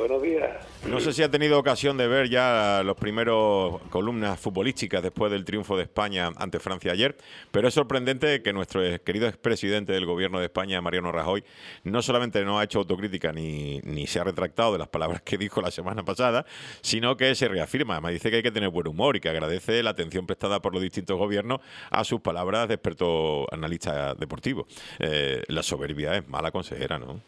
buenos días. No sé si ha tenido ocasión de ver ya los primeros columnas futbolísticas después del triunfo de España ante Francia ayer, pero es sorprendente que nuestro querido expresidente del gobierno de España, Mariano Rajoy, no solamente no ha hecho autocrítica ni se ha retractado de las palabras que dijo la semana pasada, sino que se reafirma. Además dice que hay que tener buen humor y que agradece la atención prestada por los distintos gobiernos a sus palabras de experto analista deportivo. La soberbia es mala consejera, ¿no?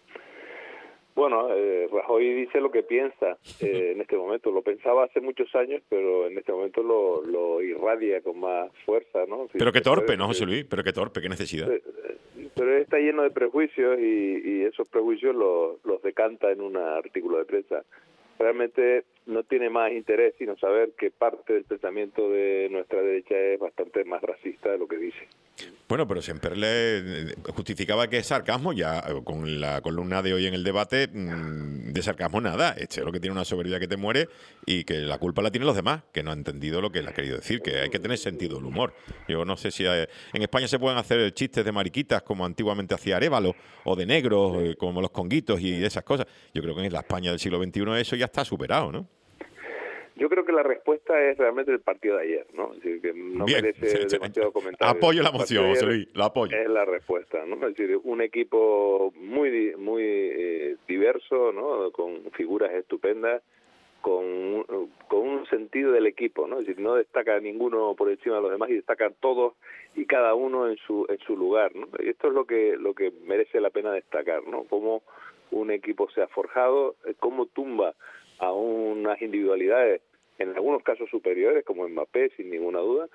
Bueno, Rajoy dice lo que piensa en este momento. Lo pensaba hace muchos años, pero en este momento lo irradia con más fuerza, ¿no? Pero qué torpe, ¿no, José Luis? Pero qué torpe, qué necesidad. Pero está lleno de prejuicios y esos prejuicios los decanta en un artículo de prensa. Realmente no tiene más interés sino saber que parte del pensamiento de nuestra derecha es bastante más racista de lo que dice. Bueno, pero Semperle justificaba que es sarcasmo, ya con la columna de hoy en el debate, de sarcasmo nada. Este es lo que tiene una soberbia que te muere y que la culpa la tienen los demás, que no han entendido lo que él ha querido decir, que hay que tener sentido del humor. Yo no sé si en España se pueden hacer chistes de mariquitas como antiguamente hacía Arévalo, o de negros, como los conguitos y esas cosas. Yo creo que en la España del siglo XXI eso ya está superado, ¿no? Yo creo que la respuesta es realmente el partido de ayer, ¿no? Es decir, que no merece demasiado comentario. Apoyo la moción, José Luis, la apoyo. Es la respuesta, ¿no? Es decir, un equipo muy diverso, ¿no? Con figuras estupendas, con un sentido del equipo, ¿no? Es decir, no destaca ninguno por encima de los demás y destacan todos y cada uno en su lugar, ¿no? Y esto es lo que merece la pena destacar, ¿no? Cómo un equipo se ha forjado, cómo tumba a unas individualidades en algunos casos superiores, como Mbappé, sin ninguna duda,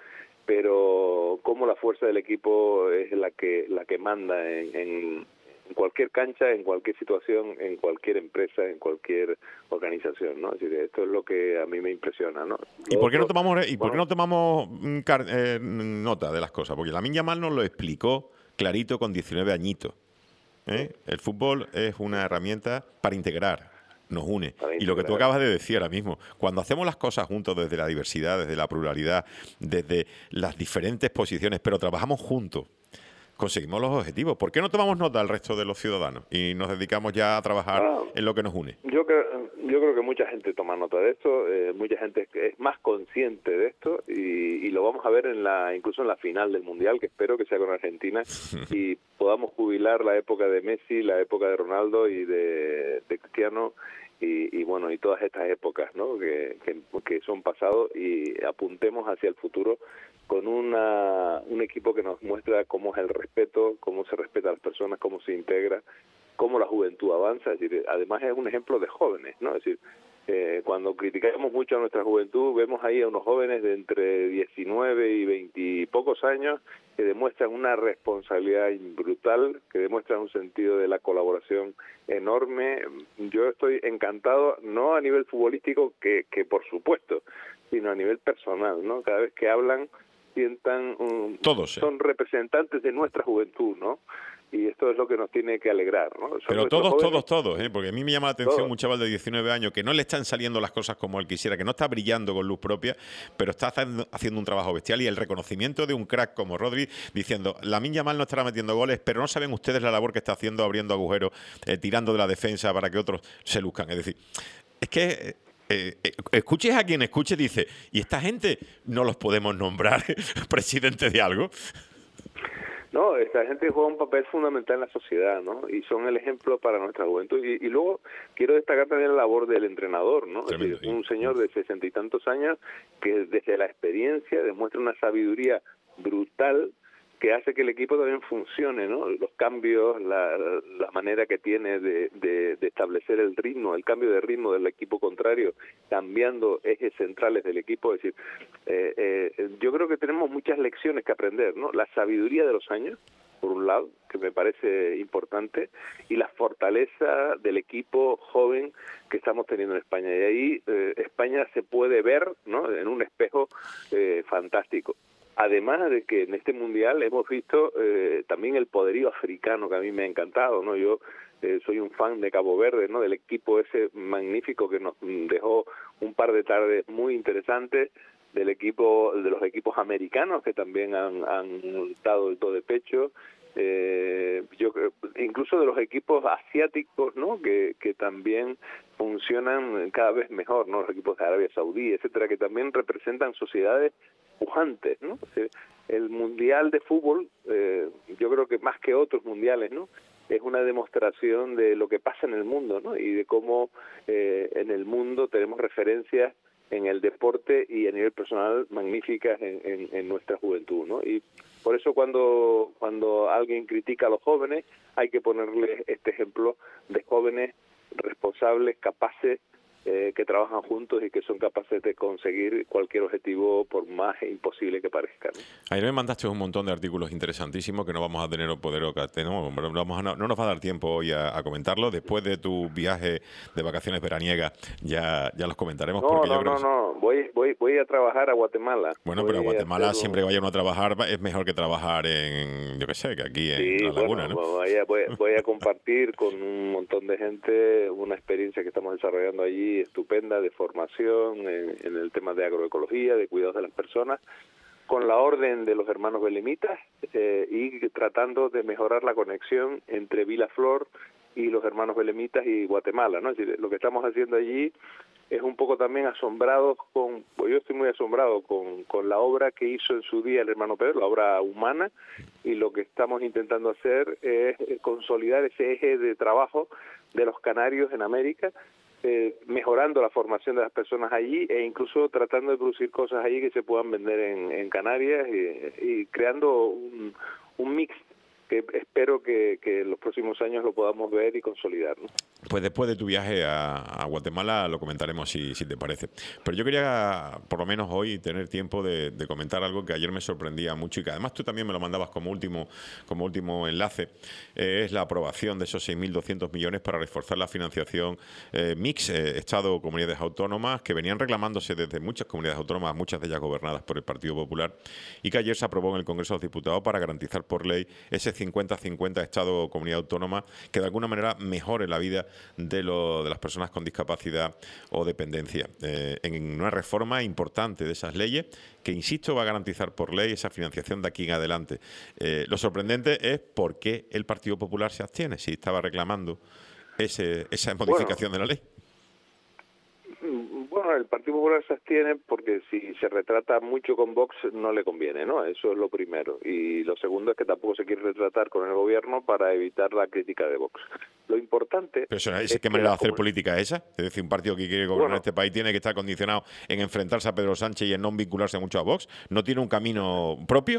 pero cómo la fuerza del equipo es la que manda en cualquier cancha, en cualquier situación, en cualquier empresa, en cualquier organización, ¿no? Es decir, esto es lo que a mí me impresiona, ¿no? ¿Y por qué no tomamos nota de las cosas? Porque Lamine Yamal nos lo explicó clarito con 19 añitos. El fútbol es una herramienta para integrar. Nos une. Y lo que tú acabas de decir ahora mismo, cuando hacemos las cosas juntos desde la diversidad, desde la pluralidad, desde las diferentes posiciones, pero trabajamos juntos, conseguimos los objetivos. ¿Por qué no tomamos nota al resto de los ciudadanos y nos dedicamos ya a trabajar en lo que nos une? Yo creo que mucha gente toma nota de esto, mucha gente es más consciente de esto y lo vamos a ver incluso en la final del Mundial, que espero que sea con Argentina, y podamos jubilar la época de Messi, la época de Ronaldo y de Cristiano, y bueno, y todas estas épocas, ¿no? que son pasados, y apuntemos hacia el futuro con un equipo que nos muestra cómo es el respeto, cómo se respeta a las personas, cómo se integra, cómo la juventud avanza. Es decir, además es un ejemplo de jóvenes, ¿no? Es decir, cuando criticamos mucho a nuestra juventud, vemos ahí a unos jóvenes de entre 19 y 20 y pocos años que demuestran una responsabilidad brutal, que demuestran un sentido de la colaboración enorme. Yo estoy encantado, no a nivel futbolístico, que por supuesto, sino a nivel personal, ¿no? Cada vez que hablan, sientan son representantes de nuestra juventud, ¿no? Y esto es lo que nos tiene que alegrar, ¿no? Pero todos, porque a mí me llama la atención un chaval de 19 años que no le están saliendo las cosas como él quisiera, que no está brillando con luz propia, pero está haciendo un trabajo bestial, y el reconocimiento de un crack como Rodri diciendo, Lamine Yamal no estará metiendo goles, pero no saben ustedes la labor que está haciendo abriendo agujeros, tirando de la defensa para que otros se luzcan. Es decir, es que escuches a quien escuche, dice, ¿y esta gente no los podemos nombrar presidentes de algo? No, esta gente juega un papel fundamental en la sociedad, ¿no? Y son el ejemplo para nuestra juventud. Y luego quiero destacar también la labor del entrenador, ¿no? Tremendo, es decir, un señor de 60 y tantos años que desde la experiencia demuestra una sabiduría brutal que hace que el equipo también funcione, ¿no? Los cambios, la manera que tiene de establecer el ritmo, el cambio de ritmo del equipo contrario, cambiando ejes centrales del equipo. Es decir, yo creo que tenemos muchas lecciones que aprender, ¿no? La sabiduría de los años, por un lado, que me parece importante, y la fortaleza del equipo joven que estamos teniendo en España. Y ahí España se puede ver, ¿no? En un espejo fantástico. Además de que en este Mundial hemos visto también el poderío africano, que a mí me ha encantado, ¿no? Yo soy un fan de Cabo Verde, ¿no? Del equipo ese magnífico que nos dejó un par de tardes muy interesantes, de los equipos americanos que también han dado el todo de pecho, yo creo, incluso de los equipos asiáticos, ¿no? Que también funcionan cada vez mejor, ¿no? Los equipos de Arabia Saudí, etcétera, que también representan sociedades pujantes, ¿no? El mundial de fútbol, yo creo que más que otros mundiales, ¿no? Es una demostración de lo que pasa en el mundo, ¿no? Y de cómo en el mundo tenemos referencias en el deporte y a nivel personal magníficas en nuestra juventud, ¿no? Y por eso cuando alguien critica a los jóvenes, hay que ponerle este ejemplo de jóvenes responsables, capaces, que trabajan juntos y que son capaces de conseguir cualquier objetivo por más imposible que parezca, ¿no? Ayer me mandaste un montón de artículos interesantísimos que no vamos a tener no nos va a dar tiempo hoy a comentarlo. Después de tu viaje de vacaciones veraniega ya los comentaremos. Voy a trabajar a Guatemala. Bueno, pero a Guatemala siempre que vaya uno a trabajar es mejor que trabajar en, yo qué sé, que aquí en La Laguna, ¿no? Voy a compartir con un montón de gente una experiencia que estamos desarrollando allí estupenda de formación en el tema de agroecología, de cuidados de las personas, con la orden de los hermanos belemitas y tratando de mejorar la conexión entre Vilaflor y los hermanos belemitas y Guatemala, ¿no? Es decir, lo que estamos haciendo allí es un poco también asombrados pues yo estoy muy asombrado con la obra que hizo en su día el hermano Pedro, la obra humana, y lo que estamos intentando hacer es consolidar ese eje de trabajo de los canarios en América, mejorando la formación de las personas allí e incluso tratando de producir cosas allí que se puedan vender en Canarias y creando un mix que espero que en los próximos años lo podamos ver y consolidar, ¿no? Pues después de tu viaje a Guatemala lo comentaremos si te parece. Pero yo quería, por lo menos hoy, tener tiempo de comentar algo que ayer me sorprendía mucho y que además tú también me lo mandabas como último enlace. Es la aprobación de esos 6.200 millones para reforzar la financiación mix, Estado, comunidades autónomas, que venían reclamándose desde muchas comunidades autónomas, muchas de ellas gobernadas por el Partido Popular, y que ayer se aprobó en el Congreso de los Diputados para garantizar por ley ese 50-50 Estado o comunidad autónoma que de alguna manera mejore la vida de las personas con discapacidad o dependencia, en una reforma importante de esas leyes que, insisto, va a garantizar por ley esa financiación de aquí en adelante. Lo sorprendente es por qué el Partido Popular se abstiene si estaba reclamando esa modificación de la ley. Bueno, el Partido Popular se abstiene porque si se retrata mucho con Vox no le conviene, ¿no? Eso es lo primero. Y lo segundo es que tampoco se quiere retratar con el gobierno para evitar la crítica de Vox. Lo importante... ¿Pero qué manera de hacer política es esa? Es decir, un partido que quiere gobernar este país tiene que estar condicionado en enfrentarse a Pedro Sánchez y en no vincularse mucho a Vox. ¿No tiene un camino propio?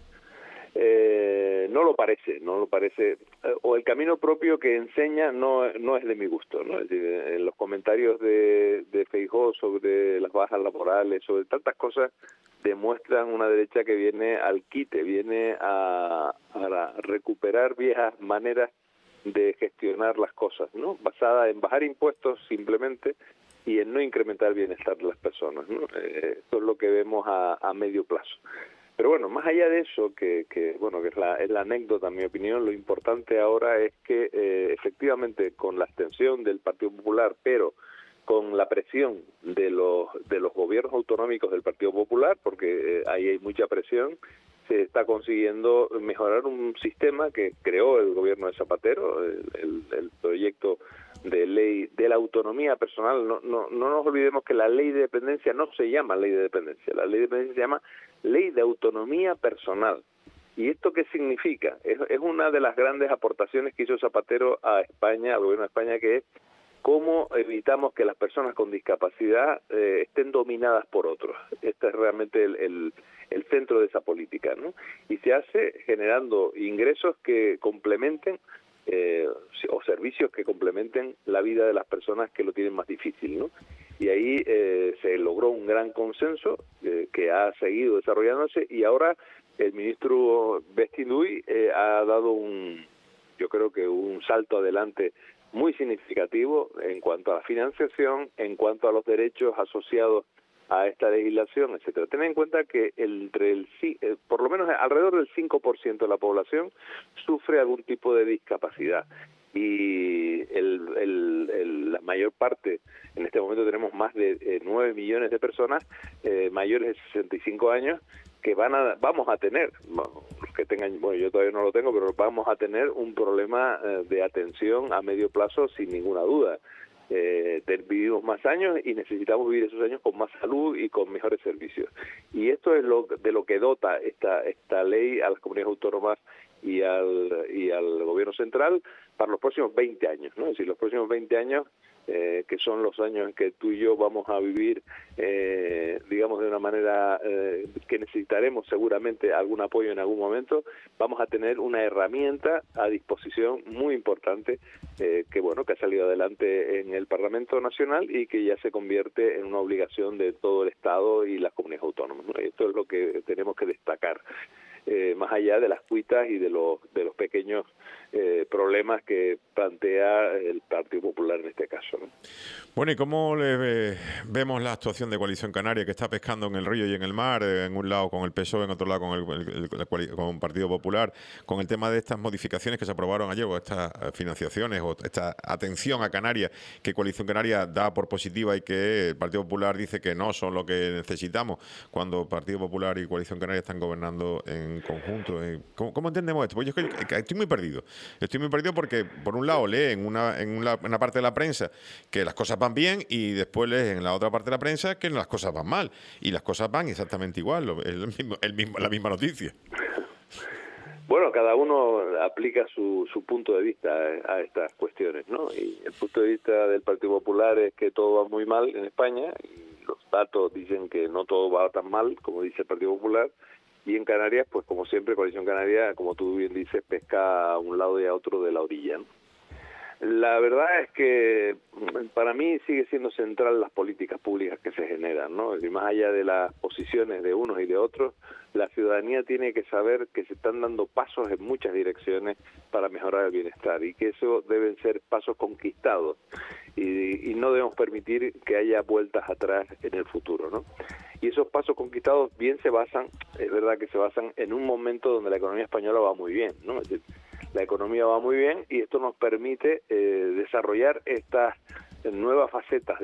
No lo parece, o el camino propio que enseña no es de mi gusto, ¿no? Es decir, en los comentarios de Feijóo sobre las bajas laborales, sobre tantas cosas, demuestran una derecha que viene al quite, viene a recuperar viejas maneras de gestionar las cosas, ¿no? Basada en bajar impuestos simplemente y en no incrementar el bienestar de las personas, ¿no? Esto es lo que vemos a medio plazo. Pero bueno, más allá de eso, que es la anécdota, en mi opinión, lo importante ahora es que efectivamente con la abstención del Partido Popular, pero con la presión de los gobiernos autonómicos del Partido Popular, porque ahí hay mucha presión, se está consiguiendo mejorar un sistema que creó el gobierno de Zapatero, el proyecto de ley de la autonomía personal. No nos olvidemos que la ley de dependencia no se llama ley de dependencia, la ley de dependencia se llama ley de autonomía personal. ¿Y esto qué significa? Es una de las grandes aportaciones que hizo Zapatero a España, al gobierno de España, que es cómo evitamos que las personas con discapacidad estén dominadas por otros. Este es realmente el centro de esa política, ¿no? Y se hace generando ingresos que complementen o servicios que complementen la vida de las personas que lo tienen más difícil, ¿no? Y ahí se logró un gran consenso que ha seguido desarrollándose, y ahora el ministro Bestinduy ha dado yo creo que un salto adelante muy significativo en cuanto a la financiación, en cuanto a los derechos asociados a esta legislación, etcétera. Ten en cuenta que por lo menos alrededor del 5% de la población sufre algún tipo de discapacidad, y la mayor parte, en este momento tenemos más de 9 millones de personas mayores de 65 años que vamos a tener, bueno, los que tengan, bueno, yo todavía no lo tengo, pero vamos a tener un problema de atención a medio plazo sin ninguna duda. Vivimos más años y necesitamos vivir esos años con más salud y con mejores servicios. Y esto es de lo que dota esta ley a las comunidades autónomas y al gobierno central para los próximos 20 años, ¿no? Es decir, los próximos 20 años, que son los años en que tú y yo vamos a vivir, digamos, de una manera que necesitaremos seguramente algún apoyo en algún momento, vamos a tener una herramienta a disposición muy importante que, bueno, que ha salido adelante en el Parlamento Nacional y que ya se convierte en una obligación de todo el Estado y las comunidades autónomas, ¿no? Esto es lo que tenemos que destacar. Más allá de las cuitas y de los pequeños problemas que plantea el Partido Popular en este caso, ¿no? Bueno, ¿y cómo vemos la actuación de Coalición Canaria, que está pescando en el río y en el mar, en un lado con el PSOE, en otro lado con el Partido Popular, con el tema de estas modificaciones que se aprobaron ayer, o estas financiaciones, o esta atención a Canarias, que Coalición Canaria da por positiva y que el Partido Popular dice que no son lo que necesitamos, cuando Partido Popular y Coalición Canaria están gobernando en conjunto? ¿Cómo entendemos esto? Pues yo es que estoy muy perdido. Estoy muy perdido porque, por un lado, lee en una parte de la prensa que las cosas van bien y después lees en la otra parte de la prensa que las cosas van mal. Y las cosas van exactamente igual, la misma noticia. Bueno, cada uno aplica su punto de vista a estas cuestiones, ¿no? Y el punto de vista del Partido Popular es que todo va muy mal en España y los datos dicen que no todo va tan mal, como dice el Partido Popular. Y en Canarias, pues como siempre, Coalición Canaria, como tú bien dices, pesca a un lado y a otro de la orilla, ¿no? La verdad es que para mí sigue siendo central las políticas públicas que se generan, ¿no? Y más allá de las posiciones de unos y de otros, la ciudadanía tiene que saber que se están dando pasos en muchas direcciones para mejorar el bienestar y que eso deben ser pasos conquistados y no debemos permitir que haya vueltas atrás en el futuro, ¿no? Y esos pasos conquistados bien se basan, es verdad que se basan en un momento donde la economía española va muy bien, ¿no? Es decir, la economía va muy bien y esto nos permite desarrollar estas nuevas facetas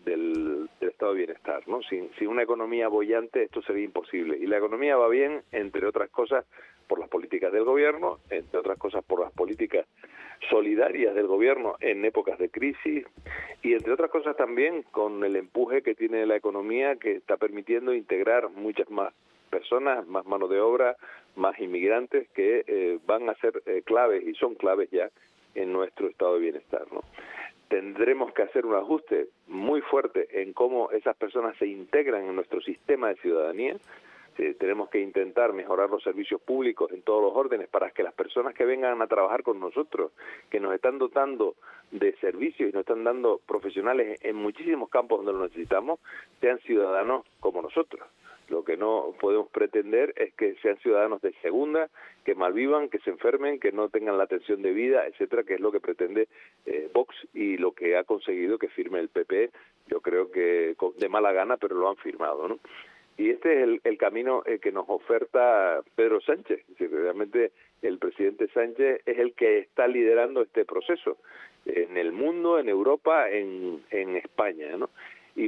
del estado de bienestar, ¿no? Sin una economía boyante esto sería imposible. Y la economía va bien, entre otras cosas, por las políticas del gobierno, entre otras cosas por las políticas solidarias del gobierno en épocas de crisis y entre otras cosas también con el empuje que tiene la economía, que está permitiendo integrar muchas más personas, más mano de obra, más inmigrantes que van a ser claves y son claves ya en nuestro estado de bienestar, ¿no? Tendremos que hacer un ajuste muy fuerte en cómo esas personas se integran en nuestro sistema de ciudadanía. Tenemos que intentar mejorar los servicios públicos en todos los órdenes para que las personas que vengan a trabajar con nosotros, que nos están dotando de servicios y nos están dando profesionales en muchísimos campos donde lo necesitamos, sean ciudadanos como nosotros. Lo que no podemos pretender es que sean ciudadanos de segunda, que malvivan, que se enfermen, que no tengan la atención debida, etcétera, que es lo que pretende Vox y lo que ha conseguido que firme el PP. Yo creo que de mala gana, pero lo han firmado, ¿no? Y este es el camino que nos oferta Pedro Sánchez. Es decir, realmente el presidente Sánchez es el que está liderando este proceso en el mundo, en Europa, en España, ¿no? Y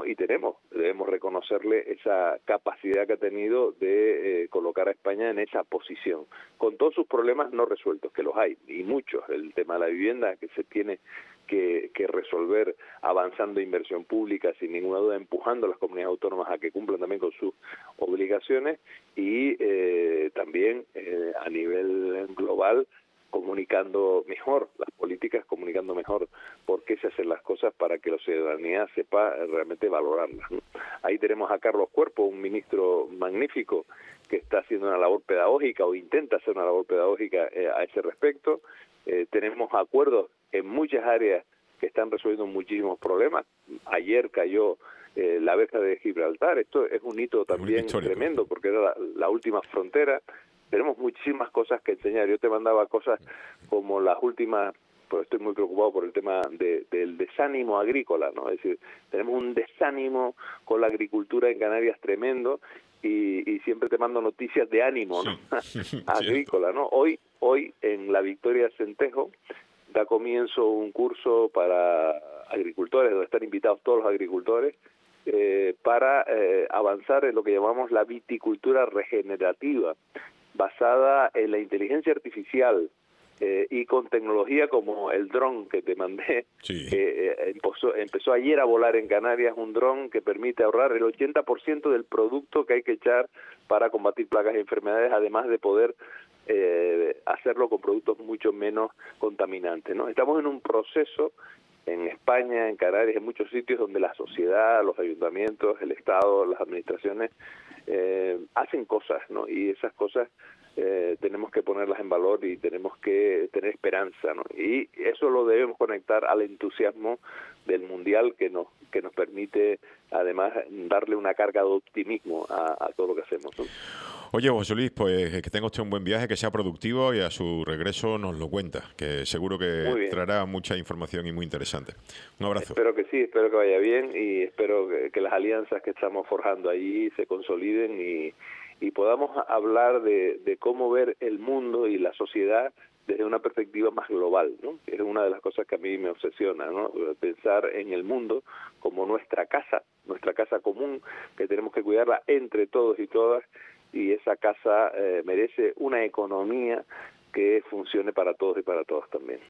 debemos reconocerle esa capacidad que ha tenido de colocar a España en esa posición, con todos sus problemas no resueltos, que los hay, y muchos. El tema de la vivienda, que se tiene que resolver avanzando inversión pública, sin ninguna duda, empujando a las comunidades autónomas a que cumplan también con sus obligaciones, y también a nivel global, comunicando mejor las políticas, comunicando mejor por qué se hacen las cosas para que la ciudadanía sepa realmente valorarlas, ¿no? Ahí tenemos a Carlos Cuerpo, un ministro magnífico que está haciendo una labor pedagógica o intenta hacer una labor pedagógica a ese respecto. Tenemos acuerdos en muchas áreas que están resolviendo muchísimos problemas. Ayer cayó la verja de Gibraltar. Esto es un hito también tremendo porque era la última frontera. Tenemos muchísimas cosas que enseñar. Yo te mandaba cosas como las últimas, pues estoy muy preocupado por el tema del desánimo agrícola, ¿no? Es decir, tenemos un desánimo con la agricultura en Canarias tremendo y siempre te mando noticias de ánimo, ¿no? Agrícola, ¿no? Hoy en la Victoria Centejo da comienzo un curso para agricultores donde están invitados todos los agricultores para avanzar en lo que llamamos la viticultura regenerativa, basada en la inteligencia artificial y con tecnología como el dron que te mandé, Sí. que empezó ayer a volar en Canarias, un dron que permite ahorrar el 80% del producto que hay que echar para combatir plagas y enfermedades, además de poder hacerlo con productos mucho menos contaminantes, ¿no? Estamos en un proceso en España, en Canarias, en muchos sitios donde la sociedad, los ayuntamientos, el Estado, las administraciones hacen cosas, ¿no? Y esas cosas tenemos que ponerlas en valor y tenemos que tener esperanza, ¿no? Y eso lo debemos conectar al entusiasmo del Mundial que nos permite además darle una carga de optimismo a todo lo que hacemos, ¿no? Oye, José Luis, pues que tenga usted un buen viaje, que sea productivo y a su regreso nos lo cuenta, que seguro que traerá mucha información y muy interesante. Un abrazo. Espero que sí, espero que vaya bien y espero que las alianzas que estamos forjando allí se consoliden y podamos hablar de cómo ver el mundo y la sociedad desde una perspectiva más global, ¿no? Es una de las cosas que a mí me obsesiona, ¿no? Pensar en el mundo como nuestra casa común, que tenemos que cuidarla entre todos y todas, y esa casa merece una economía que funcione para todos y para todas también.